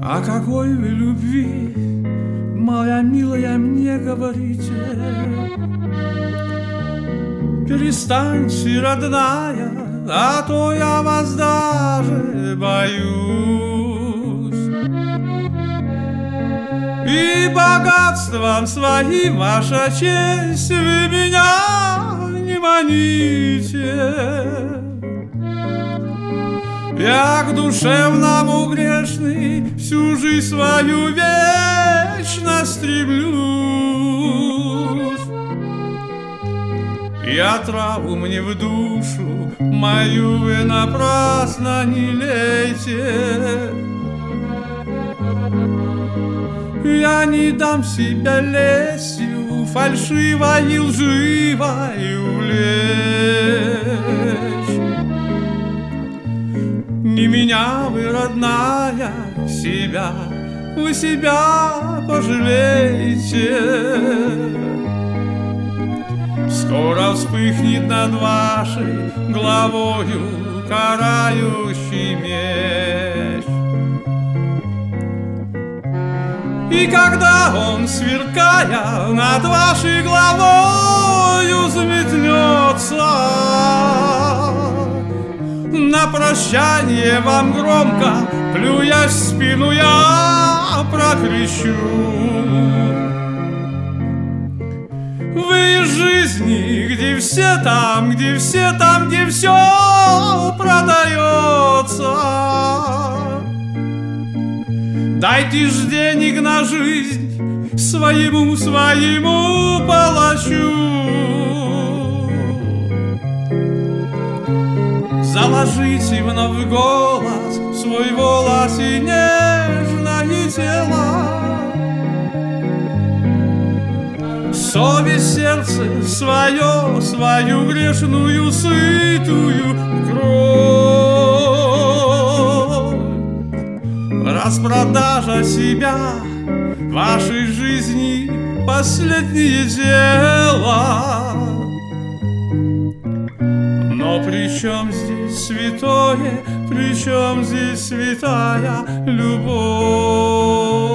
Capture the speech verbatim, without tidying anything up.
О какой вы любви, моя милая, мне говорите? Перестаньте, родная, а то я вас даже боюсь. И богатством своим, ваша честь, вы меня не маните. Я к душевному грешный всю жизнь свою вечно стремлюсь. И отраву мне в душу мою вы напрасно не лейте. Я не дам себя лесью фальшивой и лживой увлечь. Не меня вы, родная, себя, вы себя пожалеете. Скоро вспыхнет над вашей головою карающий меч. И когда он, сверкая над вашей головою, взметнется, на прощание вам громко, плюясь в спину, я прокричу: вы из жизни, где все там, где все там, где все продается. Дайте ж денег на жизнь своему, своему палачу. Заложите вновь голос, свой волос и нежное тело. Совесть, сердце свое, свою грешную, сытую кровь. Распродажа себя, вашей жизни последнее дело. Но при чем здесь святое, при чем здесь святая любовь?